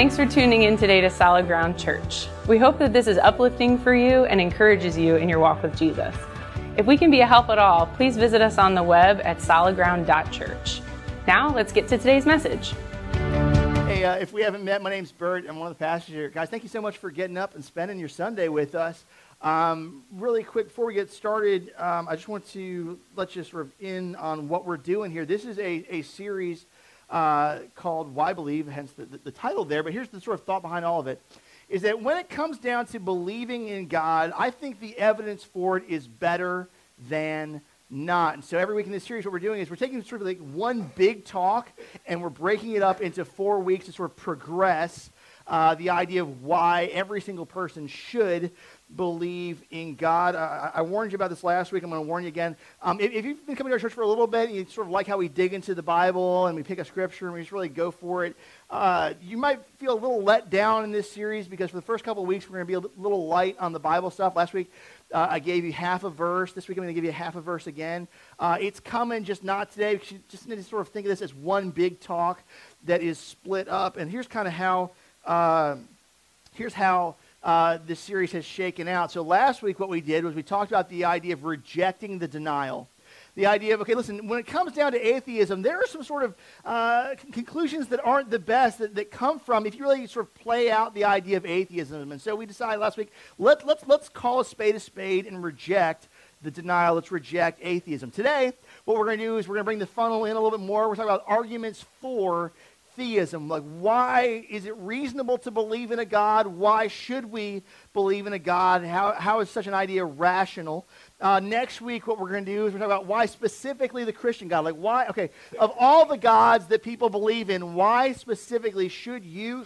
Thanks for tuning in today to Solid Ground Church. We hope that this is uplifting for you and encourages you in your walk with Jesus. If we can be a help at all, please visit us on the web at solidground.church. Now, let's get to today's message. Hey, if we haven't met, my name's Bert. I'm one of the pastors here. Guys, thank you so much for getting up and spending your Sunday with us. Really quick, before we get started, I just want to let you sort of in on what we're doing here. This is a series called Why Believe, hence the title there. But here's the sort of thought behind all of it, is that when it comes down to believing in God, I think the evidence for it is better than not. And so every week in this series, what we're doing is we're taking sort of like one big talk, and we're breaking it up into 4 weeks to sort of progress the idea of why every single person should believe in God. I warned you about this last week. I'm going to warn you again. If you've been coming to our church for a little bit, and you sort of like how we dig into the Bible and we pick a scripture and we just really go for it, you might feel a little let down in this series because for the first couple of weeks, we're going to be a little light on the Bible stuff. Last week, I gave you half a verse. This week, I'm going to give you half a verse again. It's coming, just not today. You just need to sort of think of this as one big talk that is split up. And here's kind of how this series has shaken out. So last week what we did was we talked about the idea of rejecting the denial. The idea of, okay, listen, when it comes down to atheism, there are some sort of conclusions that aren't the best that come from if you really sort of play out the idea of atheism. And so we decided last week, let's call a spade and reject the denial. Let's reject atheism. Today, what we're going to do is we're going to bring the funnel in a little bit more. We're talking about arguments for theism. Like, why is it reasonable to believe in a God? Why should we believe in a God? How is such an idea rational? Next week, what we're going to do is we're talking about why specifically the Christian God. Like, why, okay, of all the gods that people believe in, why specifically should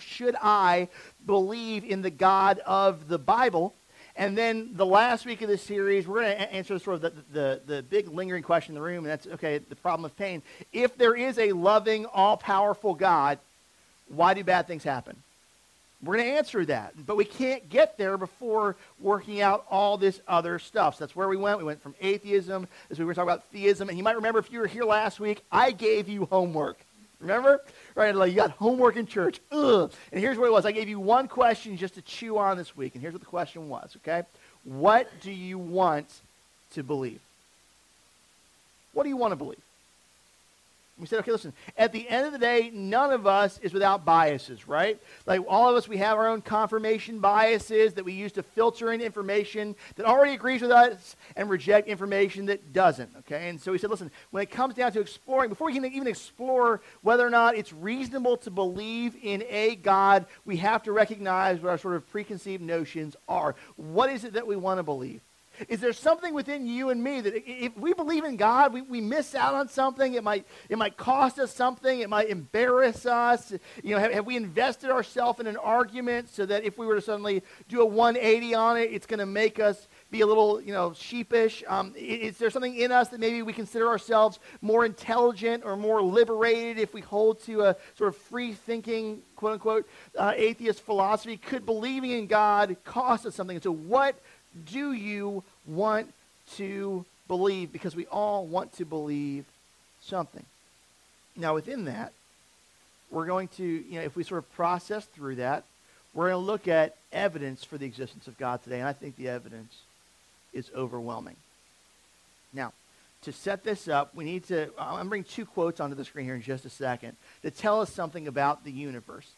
I believe in the God of the Bible? And then the last week of this series, we're going to answer sort of the big lingering question in the room, and that's, okay, the problem of pain. If there is a loving, all-powerful God, why do bad things happen? We're going to answer that, but we can't get there before working out all this other stuff. So that's where we went. We went from atheism, as we were talking about theism, and you might remember if you were here last week, I gave you homework. Remember? Right, like you got homework in church. Ugh. And here's what it was. I gave you one question just to chew on this week. And here's what the question was, okay? What do you want to believe? What do you want to believe? We said, okay, listen, at the end of the day, none of us is without biases, right? Like all of us, we have our own confirmation biases that we use to filter in information that already agrees with us and reject information that doesn't, okay? And so we said, listen, when it comes down to exploring, before we can even explore whether or not it's reasonable to believe in a God, we have to recognize what our sort of preconceived notions are. What is it that we want to believe? Is there something within you and me that if we believe in God, we miss out on something? It might cost us something. It might embarrass us. You know, have we invested ourselves in an argument so that if we were to suddenly do a 180 on it, it's going to make us be a little, sheepish? Is there something in us that maybe we consider ourselves more intelligent or more liberated if we hold to a sort of free-thinking, quote-unquote, atheist philosophy? Could believing in God cost us something? And so what do you want to believe? Because we all want to believe something. Now, within that, we're going to, if we sort of process through that, we're going to look at evidence for the existence of God today, and I think the evidence is overwhelming. Now, to set this up, we need to, I'm going to bring 2 quotes onto the screen here in just a second to tell us something about the universe.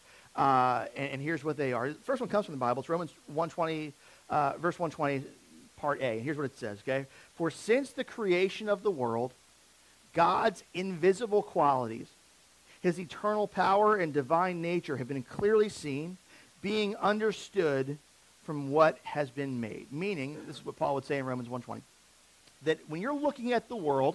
And here's what they are. The first one comes from the Bible. It's Romans 1:20. Verse 120, part A. Here's what it says, okay? For since the creation of the world, God's invisible qualities, his eternal power and divine nature have been clearly seen, being understood from what has been made. Meaning, this is what Paul would say in Romans 1:20, that when you're looking at the world,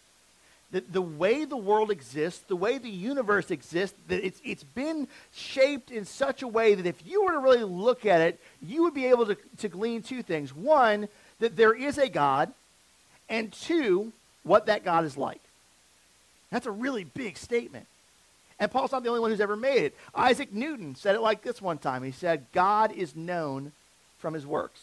the way the world exists, the way the universe exists, that it's been shaped in such a way that if you were to really look at it, you would be able to glean 2 things. 1, that there is a God, and 2, what that God is like. That's a really big statement. And Paul's not the only one who's ever made it. Isaac Newton said it like this one time. He said, God is known from his works.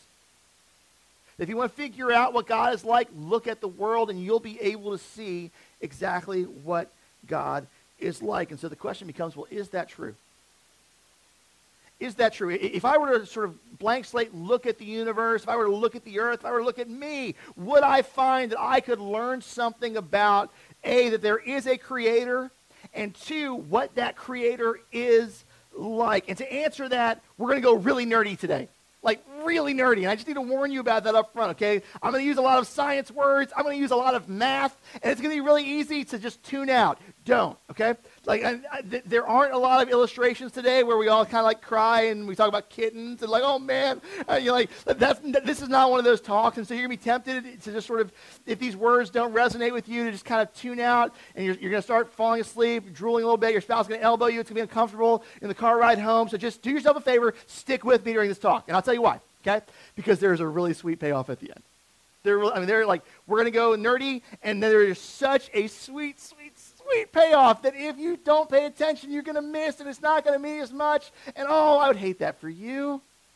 If you want to figure out what God is like, look at the world and you'll be able to see exactly what God is like. And so the question becomes, well, is that true? Is that true? If I were to sort of blank slate look at the universe, if I were to look at the earth, if I were to look at me, would I find that I could learn something about, A, that there is a creator, and 2, what that creator is like? And to answer that, we're going to go really nerdy today. Like really nerdy. And I just need to warn you about that up front, okay? I'm going to use a lot of science words. I'm going to use a lot of math. And it's going to be really easy to just tune out. Don't, okay? Like, there aren't a lot of illustrations today where we all kind of like cry and we talk about kittens and like, oh man, you're like, this is not one of those talks. And so you're going to be tempted to just sort of, if these words don't resonate with you, to just kind of tune out, and you're going to start falling asleep, drooling a little bit. Your spouse is going to elbow you. It's going to be uncomfortable in the car ride home. So just do yourself a favor, stick with me during this talk. And I'll tell you why, okay? Because there's a really sweet payoff at the end. They're like, we're going to go nerdy, and then there's such a sweet payoff that if you don't pay attention, you're going to miss, and it's not going to mean as much. And oh, I would hate that for you.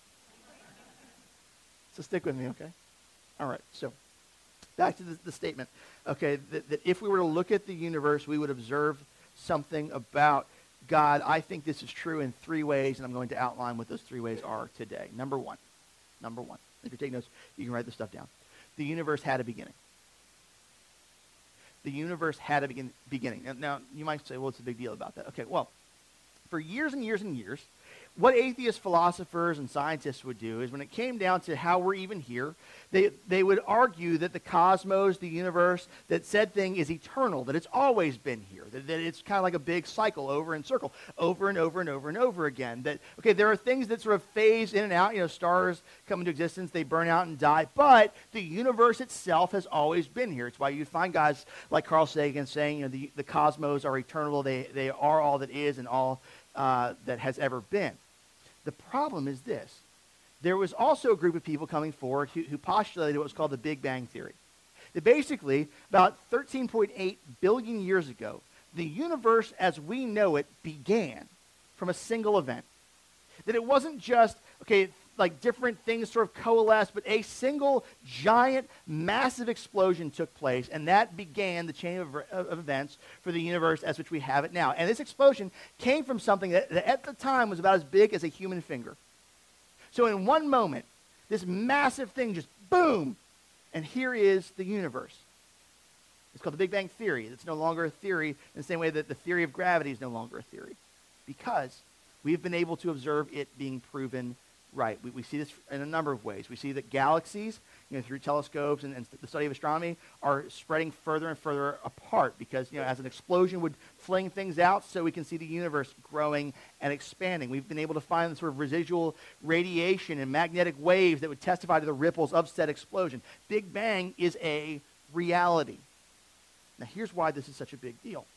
So stick with me, okay? All right, so back to the statement, okay, that if we were to look at the universe, we would observe something about God. I think this is true in 3 ways, and I'm going to outline what those 3 ways are today. Number one, if you're taking notes, you can write this stuff down. The universe had a beginning. The universe had a beginning. Now, you might say, well, what's the big deal about that? Okay, well, for years and years and years, what atheist philosophers and scientists would do is when it came down to how we're even here, they would argue that the cosmos, the universe, that said thing is eternal, that it's always been here, that it's kind of like a big cycle over and circle, over and over and over and over again. That, okay, there are things that sort of phase in and out. You know, stars come into existence, they burn out and die, but the universe itself has always been here. It's why you find guys like Carl Sagan saying, you know, the cosmos are eternal, they are all that is and all that has ever been. The problem is this. There was also a group of people coming forward who postulated what was called the Big Bang Theory. That basically, about 13.8 billion years ago, the universe as we know it began from a single event. That it wasn't just, okay, like different things sort of coalesced, but a single giant, massive explosion took place, and that began the chain of events for the universe as which we have it now. And this explosion came from something that at the time was about as big as a human finger. So in one moment, this massive thing just boom, and here is the universe. It's called the Big Bang Theory. It's no longer a theory in the same way that the theory of gravity is no longer a theory, because we've been able to observe it being proven right. We see this in a number of ways. We see that galaxies, you know, through telescopes and the study of astronomy, are spreading further and further apart because, you know, as an explosion would fling things out, so we can see the universe growing and expanding. We've been able to find the sort of residual radiation and magnetic waves that would testify to the ripples of said explosion. Big Bang is a reality. Now, here's why this is such a big deal.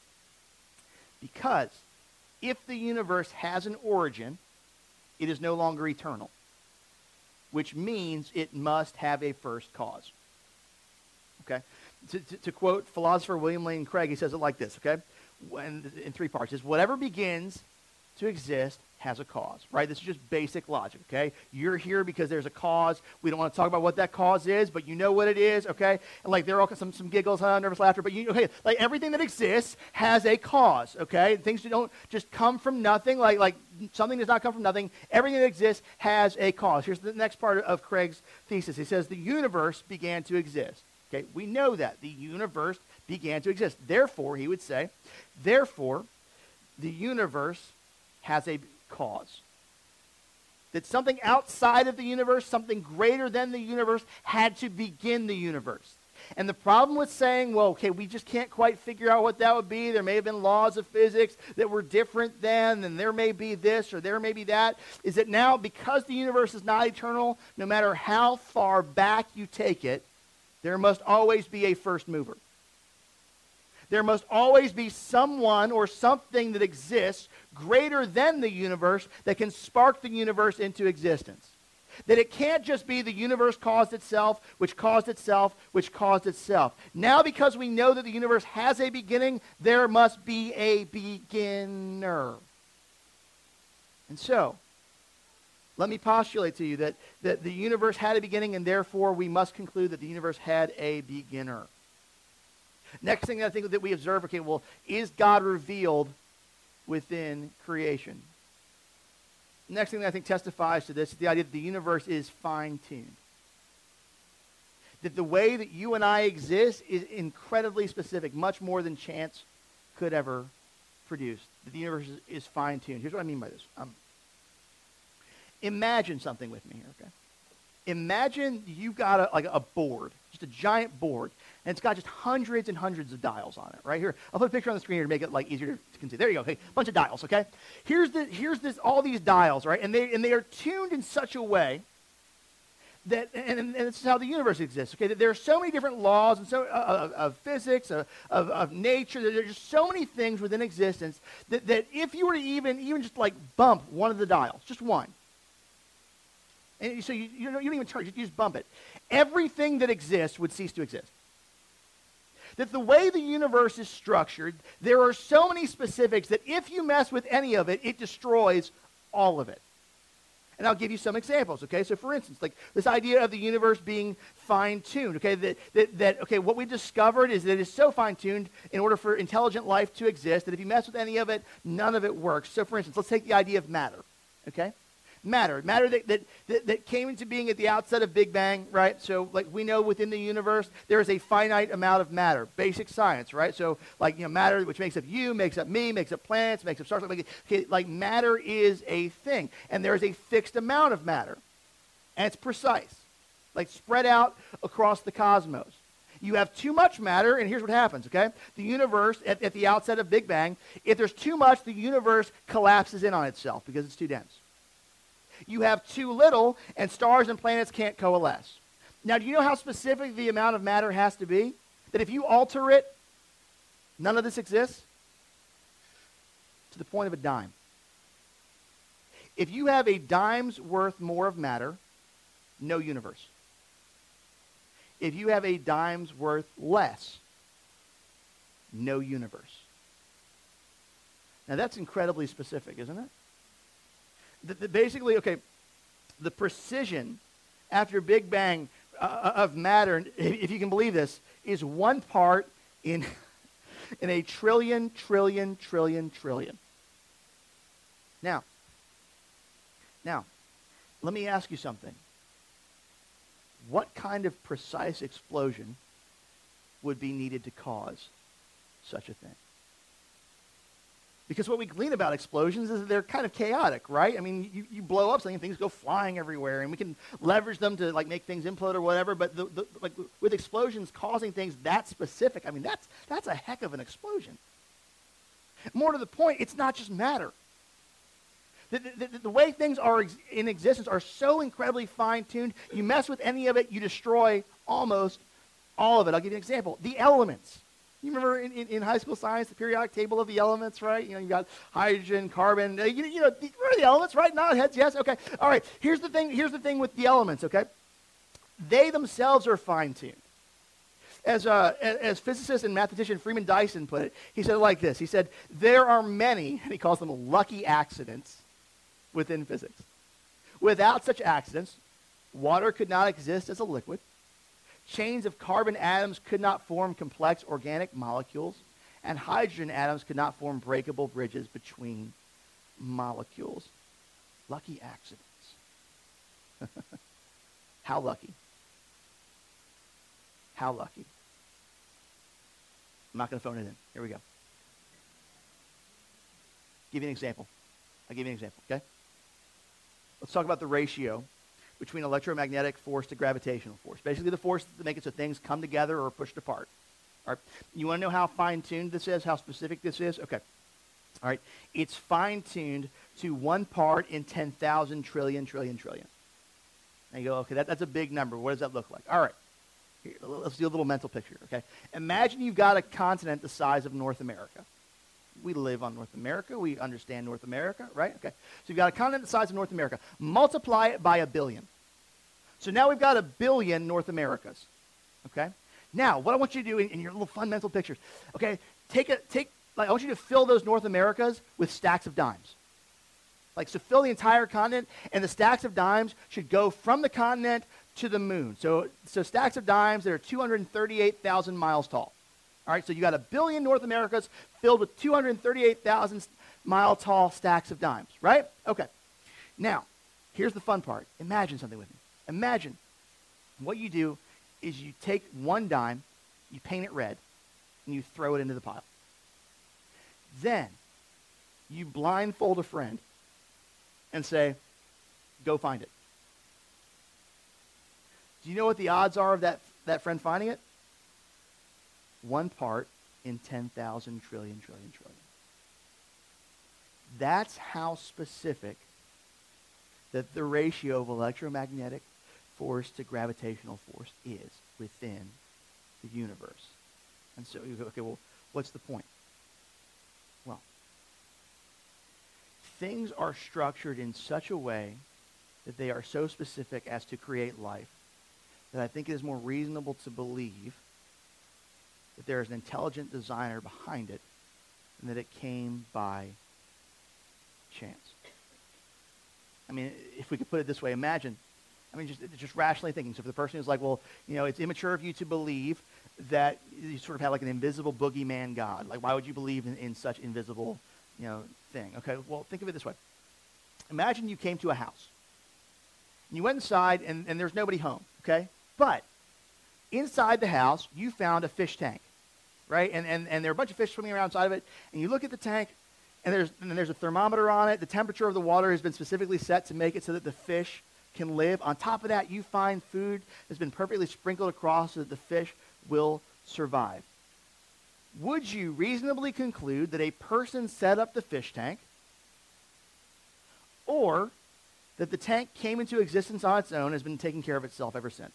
Because if the universe has an origin, it is no longer eternal, which means it must have a first cause. Okay? To quote philosopher William Lane Craig, he says it like this, okay? In 3 parts. Is whatever begins to exist has a cause, right? This is just basic logic, okay? You're here because there's a cause. We don't want to talk about what that cause is, but you know what it is, okay? And like there are all some giggles, nervous laughter, but okay, like everything that exists has a cause, okay? Things don't just come from nothing, like something does not come from nothing. Everything that exists has a cause. Here's the next part of Craig's thesis. He says the universe began to exist. Okay, we know that. The universe began to exist. Therefore, he would say, therefore, the universe has a cause. That something outside of the universe, something greater than the universe, had to begin the universe. And the problem with saying, well, okay, we just can't quite figure out what that would be. There may have been laws of physics that were different then, and there may be this or there may be that, is that now, because the universe is not eternal, no matter how far back you take it, there must always be a first mover. There must always be someone or something that exists greater than the universe that can spark the universe into existence. That it can't just be the universe caused itself, which caused itself, which caused itself. Now, because we know that the universe has a beginning, there must be a beginner. And so, let me postulate to you that the universe had a beginning, and therefore we must conclude that the universe had a beginner. Next thing I think that we observe, okay, well, is God revealed within creation? Next thing that I think testifies to this is the idea that the universe is fine-tuned. That the way that you and I exist is incredibly specific, much more than chance could ever produce. That the universe is fine-tuned. Here's what I mean by this. Imagine something with me here, okay? Imagine you've got a board, just a giant board, and it's got just hundreds and hundreds of dials on it, right here. I'll put a picture on the screen here to make it easier to see. There you go. Okay, bunch of dials. Okay, here's all these dials, right? And they are tuned in such a way that, and this is how the universe exists. Okay, that there are so many different laws and so of physics, of nature. That there's just so many things within existence that if you were to even just bump one of the dials, just one. And so you don't even turn, you just bump it. Everything that exists would cease to exist. That the way the universe is structured, there are so many specifics that if you mess with any of it, it destroys all of it. And I'll give you some examples, okay? So for instance, this idea of the universe being fine-tuned, okay? That what we discovered is that it's so fine-tuned in order for intelligent life to exist that if you mess with any of it, none of it works. So for instance, let's take the idea of matter, okay? Matter that came into being at the outset of Big Bang, right? So we know within the universe there is a finite amount of matter, basic science, right? So matter, which makes up you, makes up me, makes up planets, makes up stars. Matter is a thing, and there is a fixed amount of matter, and it's precise, spread out across the cosmos. You have too much matter, and here's what happens, okay? The universe, at the outset of Big Bang, if there's too much, the universe collapses in on itself because it's too dense. You have too little, and stars and planets can't coalesce. Now, do you know how specific the amount of matter has to be? That if you alter it, none of this exists? To the point of a dime. If you have a dime's worth more of matter, no universe. If you have a dime's worth less, no universe. Now, that's incredibly specific, isn't it? Basically, okay, the precision after Big Bang of matter, if you can believe this, is 1 part in a trillion. Now, let me ask you something. What kind of precise explosion would be needed to cause such a thing? Because what we glean about explosions is that they're kind of chaotic, right? I mean, you blow up something and things go flying everywhere, and we can leverage them to make things implode or whatever. But with explosions causing things that specific, I mean, that's a heck of an explosion. More to the point, it's not just matter. The way things are in existence are so incredibly fine-tuned. You mess with any of it, you destroy almost all of it. I'll give you an example. The elements. You remember in high school science, the periodic table of the elements, right? You got hydrogen, carbon. Remember the elements, right? Nod heads, yes. Okay. All right. Here's the thing with the elements. Okay, they themselves are fine-tuned. As physicist and mathematician Freeman Dyson put it, he said it like this. He said, there are many, and he calls them lucky accidents within physics. Without such accidents, water could not exist as a liquid. Chains of carbon atoms could not form complex organic molecules, and hydrogen atoms could not form breakable bridges between molecules. Lucky accidents. How lucky? How lucky? I'm not going to phone it in. Here we go. Give you an example. I'll give you an example, okay? Let's talk about the ratio between electromagnetic force to gravitational force. Basically the force that makes it so things come together or are pushed apart. All right. You want to know how fine-tuned this is, how specific this is? Okay. All right. It's fine-tuned to 1 part in 10,000 trillion. And you go, okay, that's a big number. What does that look like? All right. Here, let's do a little mental picture, okay? Imagine you've got a continent the size of North America. We live on North America. We understand North America, right? Okay. So you've got a continent the size of North America. Multiply it by 1 billion. So now we've got 1 billion North Americas, okay? Now, what I want you to do in your little fun mental pictures, okay, I want you to fill those North Americas with stacks of dimes. So fill the entire continent, and the stacks of dimes should go from the continent to the moon. So stacks of dimes that are 238,000 miles tall. All right, so you got 1 billion North Americas filled with 238,000 mile tall stacks of dimes, right? Okay. Now, here's the fun part. Imagine something with me. Imagine what you do is you take one dime, you paint it red, and you throw it into the pile. Then you blindfold a friend and say, go find it. Do you know what the odds are of that friend finding it? 1 part in 10,000 trillion. That's how specific that the ratio of electromagnetic force to gravitational force is within the universe. And so you go, okay, well, what's the point? Well, things are structured in such a way that they are so specific as to create life that I think it is more reasonable to believe that there is an intelligent designer behind it and that it came by chance. I mean, if we could put it this way, imagine, just rationally thinking. So for the person who's like, well, it's immature of you to believe that you sort of have like an invisible boogeyman God. Like, why would you believe in such invisible, thing? Okay, well, think of it this way. Imagine you came to a house. And you went inside, and there's nobody home, okay? But inside the house, you found a fish tank, right? And there are a bunch of fish swimming around inside of it. And you look at the tank, and there's a thermometer on it. The temperature of the water has been specifically set to make it so that the fish can live. On top of that, you find food that's been perfectly sprinkled across so that the fish will survive. Would you reasonably conclude that a person set up the fish tank, or that the tank came into existence on its own and has been taking care of itself ever since?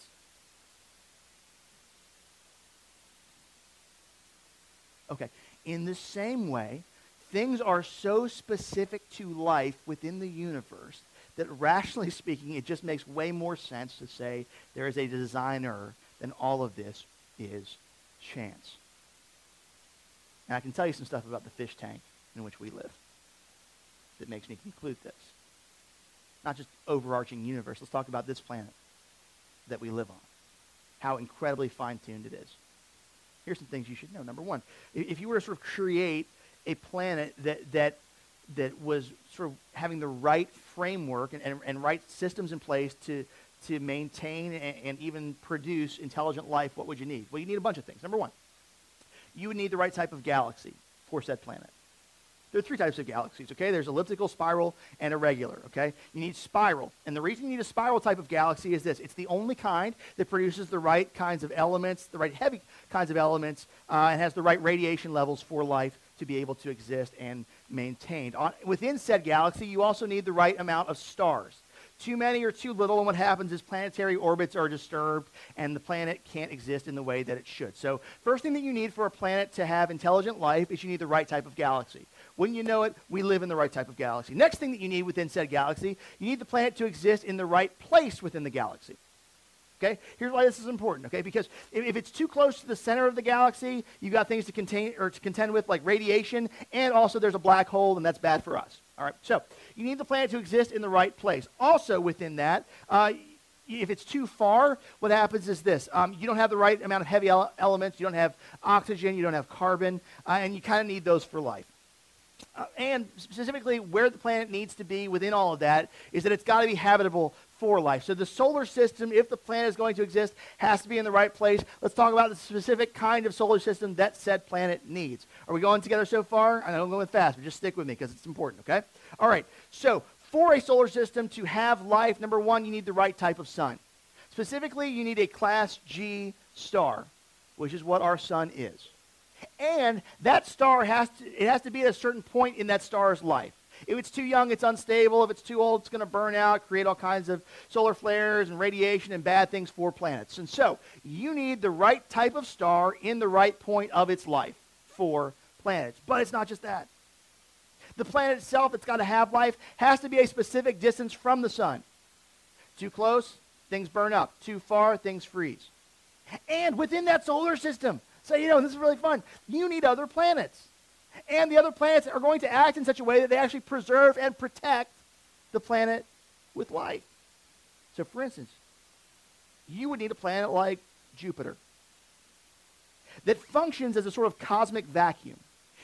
Okay. In the same way, things are so specific to life within the universe that rationally speaking, it just makes way more sense to say there is a designer than all of this is chance. And I can tell you some stuff about the fish tank in which we live that makes me conclude this. Not just overarching universe. Let's talk about this planet that we live on. How incredibly fine-tuned it is. Here's some things you should know. Number one, if you were to sort of create a planet that was sort of having the right framework and right systems in place to maintain and even produce intelligent life, what would you need? Well, you need a bunch of things. Number one, you would need the right type of galaxy for said planet. There are 3 types of galaxies, okay? There's elliptical, spiral, and irregular, okay? You need spiral. And the reason you need a spiral type of galaxy is this. It's the only kind that produces the right kinds of elements, the right heavy kinds of elements, and has the right radiation levels for life to be able to exist and maintained. Within said galaxy, you also need the right amount of stars. Too many or too little, and what happens is planetary orbits are disturbed, and the planet can't exist in the way that it should. So first thing that you need for a planet to have intelligent life is you need the right type of galaxy. Wouldn't you know it, we live in the right type of galaxy. Next thing that you need within said galaxy, you need the planet to exist in the right place within the galaxy. Okay? Here's why this is important, okay? Because if it's too close to the center of the galaxy, you've got things to contend with like radiation, and also there's a black hole, and that's bad for us. All right? So you need the planet to exist in the right place. Also within that, if it's too far, what happens is this. You don't have the right amount of heavy elements. You don't have oxygen. You don't have carbon. And you kind of need those for life. And specifically where the planet needs to be within all of that is that it's got to be habitable for life. So the solar system, if the planet is going to exist, has to be in the right place. Let's talk about the specific kind of solar system that said planet needs. Are we going together so far? I know I'm going fast, but just stick with me because it's important, okay? All right, so for a solar system to have life, number one, you need the right type of sun. Specifically, you need a Class G star, which is what our sun is. And that star has to be at a certain point in that star's life. If it's too young, it's unstable. If it's too old, it's going to burn out, create all kinds of solar flares and radiation and bad things for planets. And so you need the right type of star in the right point of its life for planets. But it's not just that. The planet itself that's got to have life has to be a specific distance from the sun. Too close, things burn up. Too far, things freeze. And within that solar system, so, this is really fun. You need other planets. And the other planets are going to act in such a way that they actually preserve and protect the planet with life. So, for instance, you would need a planet like Jupiter that functions as a sort of cosmic vacuum.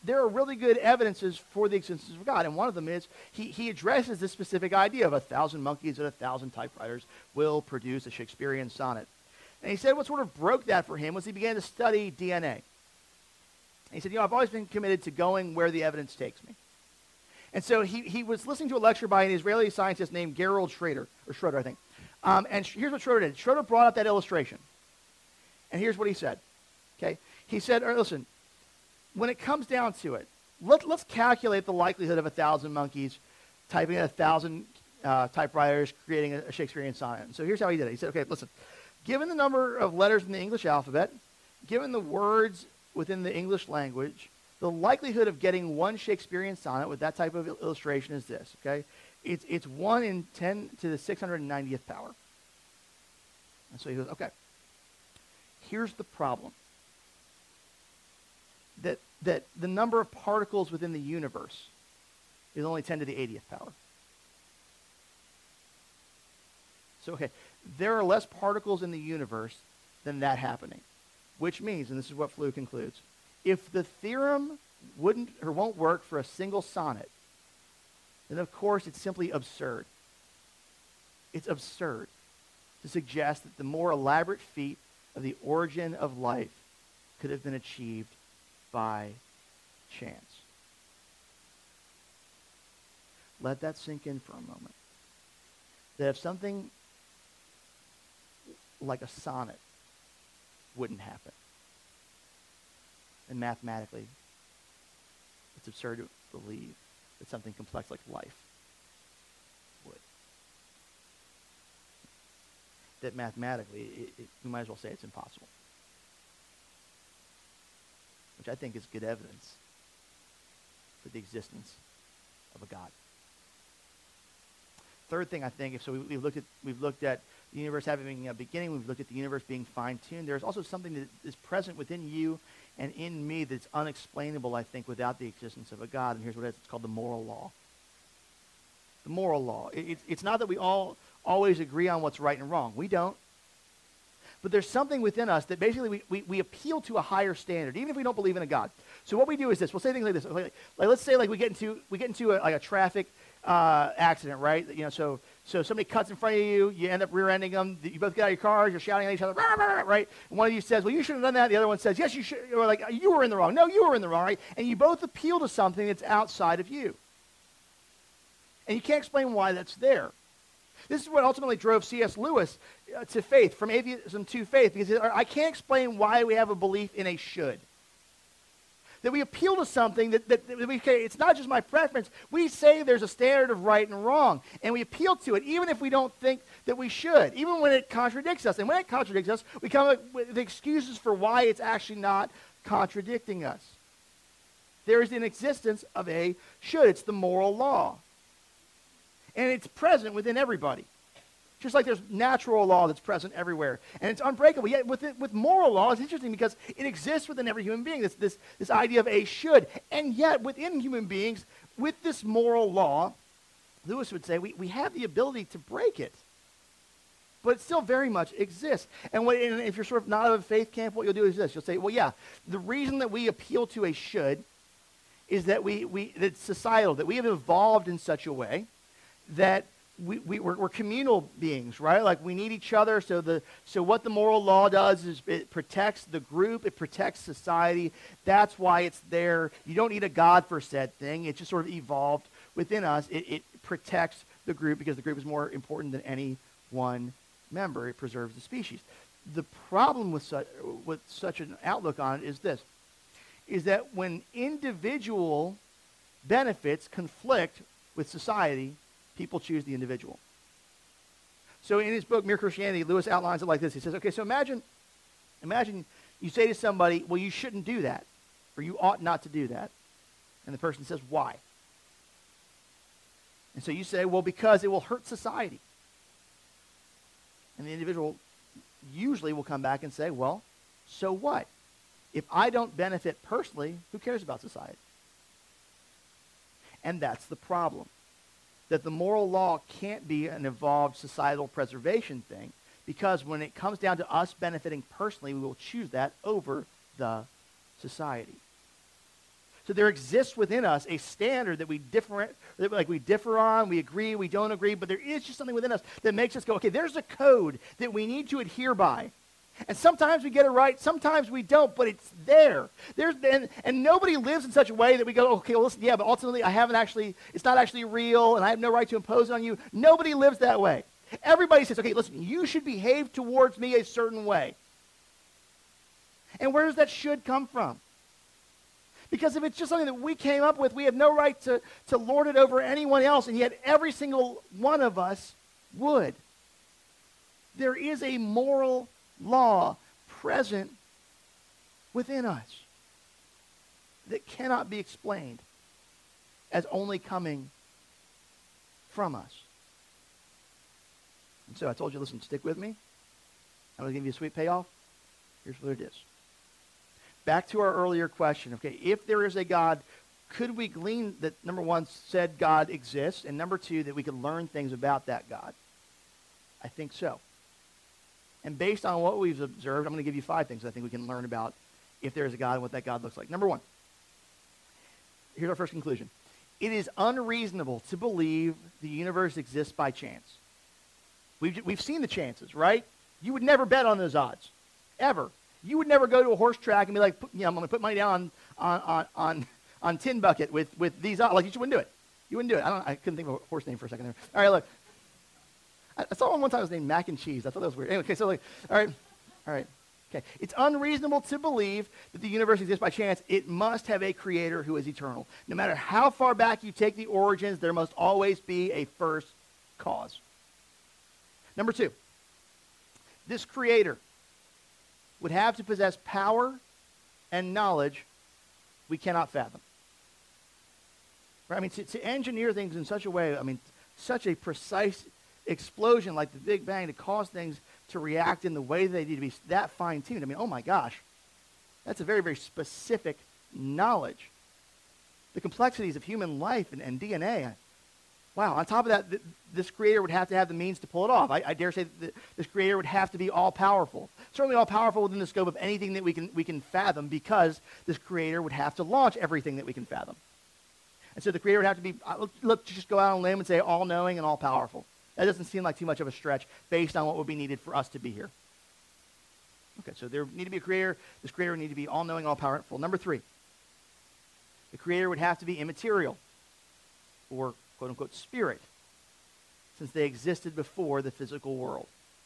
there are really good evidences for the existence of God. And one of them is he addresses this specific idea of 1,000 monkeys and 1,000 typewriters will produce a Shakespearean sonnet. And he said what sort of broke that for him was he began to study DNA. And he said, I've always been committed to going where the evidence takes me. And so he was listening to a lecture by an Israeli scientist named Gerald Schroeder, I think. And here's what Schroeder did. Schroeder brought up that illustration. And here's what he said. Okay? He said, listen, when it comes down to it, let's calculate the likelihood of 1,000 monkeys typing at 1,000 typewriters creating a Shakespearean sonnet. And so here's how he did it. He said, okay, listen, given the number of letters in the English alphabet, given the words within the English language, the likelihood of getting one Shakespearean sonnet with that type of illustration is this, okay? It's 1 in 10 to the 690th power. And so he goes, okay, here's the problem. That the number of particles within the universe is only 10 to the 80th power. So, okay, there are less particles in the universe than that happening, which means, and this is what Flew concludes, if the theorem won't work for a single sonnet, then of course it's simply absurd. It's absurd to suggest that the more elaborate feat of the origin of life could have been achieved by chance. Let that sink in for a moment. That if something like a sonnet wouldn't happen, then mathematically, it's absurd to believe that something complex like life would. That mathematically, we might as well say it's impossible. Which I think is good evidence for the existence of a God. Third thing I think, we've looked at the universe having a beginning, we've looked at the universe being fine-tuned. There's also something that is present within you and in me that's unexplainable, I think, without the existence of a God. And here's what it is. It's called the moral law. The moral law. It's not that we all always agree on what's right and wrong. We don't. But there's something within us that basically we appeal to a higher standard, even if we don't believe in a God. So what we do is this. We'll say things like this. Like let's say we get into a traffic accident, right? So somebody cuts in front of you, you end up rear-ending them, you both get out of your cars, you're shouting at each other, rah, rah, rah, right? And one of you says, well, you shouldn't have done that. The other one says, yes, you should. Or like, you were in the wrong. No, you were in the wrong, right? And you both appeal to something that's outside of you. And you can't explain why that's there. This is what ultimately drove C.S. Lewis to faith, from atheism to faith, because I can't explain why we have a belief in a should. That we appeal to something that we say, it's not just my preference. We say there's a standard of right and wrong, and we appeal to it, even if we don't think that we should, even when it contradicts us. And when it contradicts us, we come up with excuses for why it's actually not contradicting us. There is an existence of a should. It's the moral law. And it's present within everybody. Just like there's natural law that's present everywhere. And it's unbreakable. Yet with moral law, it's interesting because it exists within every human being, this idea of a should. And yet within human beings, with this moral law, Lewis would say, we have the ability to break it. But it still very much exists. And if you're sort of not of a faith camp, what you'll do is this. You'll say, well, yeah, the reason that we appeal to a should is that that's societal, that we have evolved in such a way that we're communal beings, right? Like we need each other. So what the moral law does is it protects the group, it protects society. That's why it's there. You don't need a God for said thing. It just sort of evolved within us. It protects the group because the group is more important than any one member. It preserves the species. The problem with such an outlook on it is this, is that when individual benefits conflict with society, people choose the individual. So in his book, Mere Christianity, Lewis outlines it like this. He says, okay, so imagine you say to somebody, well, you shouldn't do that, or you ought not to do that. And the person says, why? And so you say, well, because it will hurt society. And the individual usually will come back and say, well, so what? If I don't benefit personally, who cares about society? And that's the problem. That the moral law can't be an evolved societal preservation thing, because when it comes down to us benefiting personally, we will choose that over the society. So there exists within us a standard that we differ on, we agree, we don't agree, but there is just something within us that makes us go, okay, there's a code that we need to adhere by. And sometimes we get it right, sometimes we don't, but it's there. And nobody lives in such a way that we go, okay, well, listen, yeah, but ultimately it's not actually real, and I have no right to impose it on you. Nobody lives that way. Everybody says, okay, listen, you should behave towards me a certain way. And where does that should come from? Because if it's just something that we came up with, we have no right to lord it over anyone else, and yet every single one of us would. There is a moral law present within us that cannot be explained as only coming from us. And so I told you, listen, stick with me. I'm going to give you a sweet payoff. Here's what it is. Back to our earlier question, okay, if there is a God, could we glean that, number one, said God exists, and number two, that we could learn things about that God? I think so. And based on what we've observed, I'm going to give you 5 things I think we can learn about if there is a God and what that God looks like. Number one, here's our first conclusion. It is unreasonable to believe the universe exists by chance. We've seen the chances, right? You would never bet on those odds, ever. You would never go to a horse track and be like, I'm going to put money down on Tin Bucket with these odds. Like, you wouldn't do it. You wouldn't do it. I couldn't think of a horse name for a second there. All right, look. I saw one time it was named Mac and Cheese. I thought that was weird. Anyway, okay, so like, all right. Okay, it's unreasonable to believe that the universe exists by chance. It must have a creator who is eternal. No matter how far back you take the origins, there must always be a first cause. Number 2, this creator would have to possess power and knowledge we cannot fathom. Right? I mean, to engineer things in such a way, such a precise explosion like the Big Bang to cause things to react in the way they need to be that fine-tuned. Oh my gosh. That's a very, very specific knowledge. The complexities of human life and DNA. Wow, on top of that, this creator would have to have the means to pull it off. I dare say that this creator would have to be all-powerful. Certainly all-powerful within the scope of anything that we can fathom, because this creator would have to launch everything that we can fathom. And so the creator would have to be, just go out on a limb and say all-knowing and all-powerful. That doesn't seem like too much of a stretch based on what would be needed for us to be here. Okay, so there would need to be a creator. This creator would need to be all-knowing, all-powerful. Number 3, the creator would have to be immaterial, or quote-unquote spirit, since they existed before the physical world.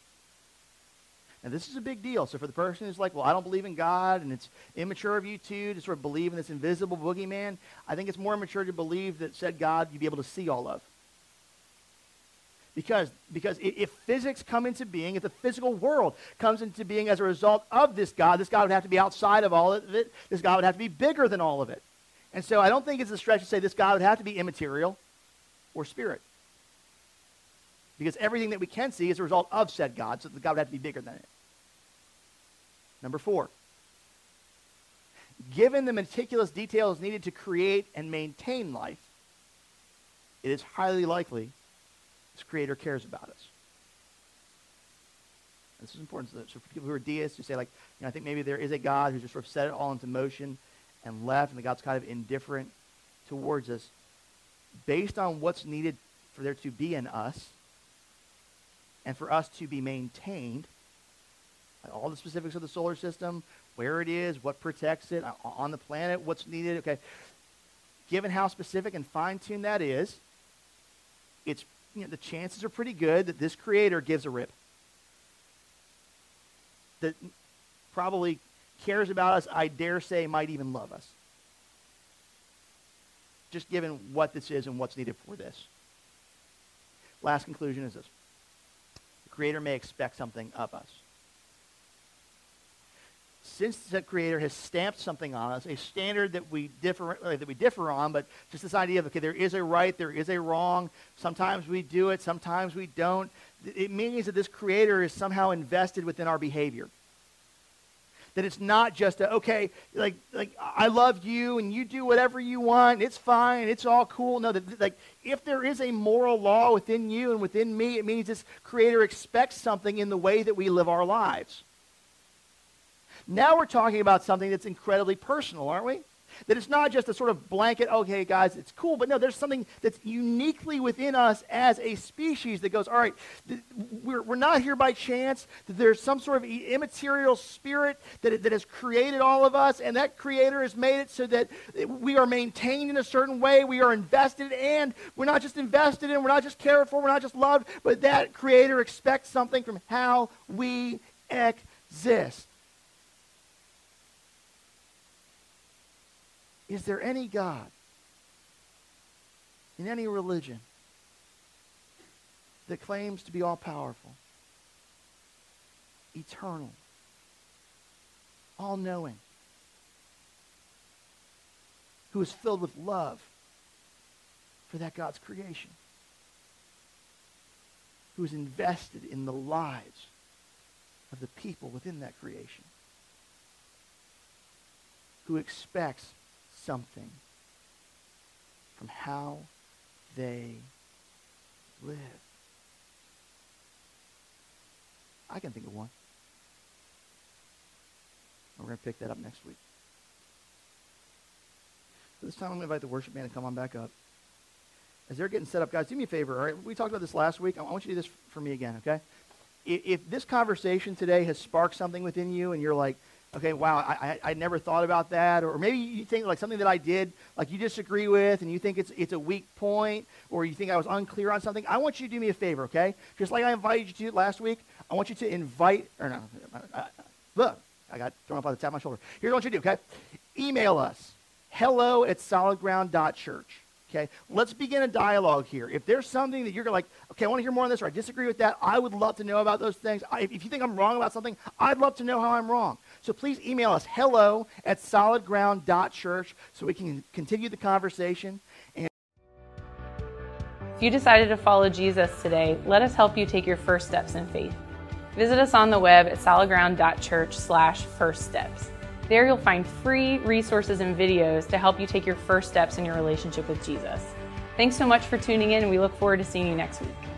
Now, this is a big deal. So for the person who's like, well, I don't believe in God, and it's immature of you too to sort of believe in this invisible boogeyman, I think it's more immature to believe that said God you'd be able to see all of. Because if physics come into being, if the physical world comes into being as a result of this God would have to be outside of all of it. This God would have to be bigger than all of it. And so I don't think it's a stretch to say this God would have to be immaterial or spirit. Because everything that we can see is a result of said God, so the God would have to be bigger than it. Number 4, given the meticulous details needed to create and maintain life, it is highly likely this creator cares about us. This is important. So for people who are deists, who say, like, I think maybe there is a God who just sort of set it all into motion and left, and the God's kind of indifferent towards us. Based on what's needed for there to be in us and for us to be maintained, all the specifics of the solar system, where it is, what protects it, on the planet, what's needed, okay. Given how specific and fine-tuned that is, it's the chances are pretty good that this creator gives a rip. That probably cares about us, I dare say might even love us. Just given what this is and what's needed for this. Last conclusion is this. The creator may expect something of us. Since the creator has stamped something on us, a standard that we differ on, but just this idea of, okay, there is a right, there is a wrong, sometimes we do it, sometimes we don't, it means that this creator is somehow invested within our behavior. That it's not just okay, like I love you and you do whatever you want, it's fine, it's all cool. No, if there is a moral law within you and within me, it means this creator expects something in the way that we live our lives. Now we're talking about something that's incredibly personal, aren't we? That it's not just a sort of blanket, okay, guys, it's cool, but no, there's something that's uniquely within us as a species that goes, all right, we're not here by chance, that there's some sort of immaterial spirit that has created all of us, and that creator has made it so that we are maintained in a certain way, we are invested, and we're not just invested in, we're not just cared for, we're not just loved, but that creator expects something from how we exist. Is there any God in any religion that claims to be all-powerful, eternal, all-knowing, who is filled with love for that God's creation, who is invested in the lives of the people within that creation, who expects something from how they live? I can think of one. We're going to pick that up next week. So this time I'm going to invite the worship band to come on back up. As they're getting set up, guys, do me a favor, all right? We talked about this last week. I want you to do this for me again, okay? If this conversation today has sparked something within you and you're like, okay, wow, I never thought about that, or maybe you think like something that I did, like you disagree with, and you think it's a weak point, or you think I was unclear on something, I want you to do me a favor, okay? Just like I invited you to last week, I want you to invite, or no, look, I got thrown up on the tap of my shoulder. Here's what you do, okay? Email us, hello@solidground.church. Okay, let's begin a dialogue here. If there's something that you're like, okay, I want to hear more on this, or I disagree with that, I would love to know about those things. If you think I'm wrong about something, I'd love to know how I'm wrong. So please email us, hello@solidground.church, so we can continue the conversation. And If you decided to follow Jesus today, let us help you take your first steps in faith. Visit us on the web at solidground.church/firststeps. There you'll find free resources and videos to help you take your first steps in your relationship with Jesus. Thanks so much for tuning in, and we look forward to seeing you next week.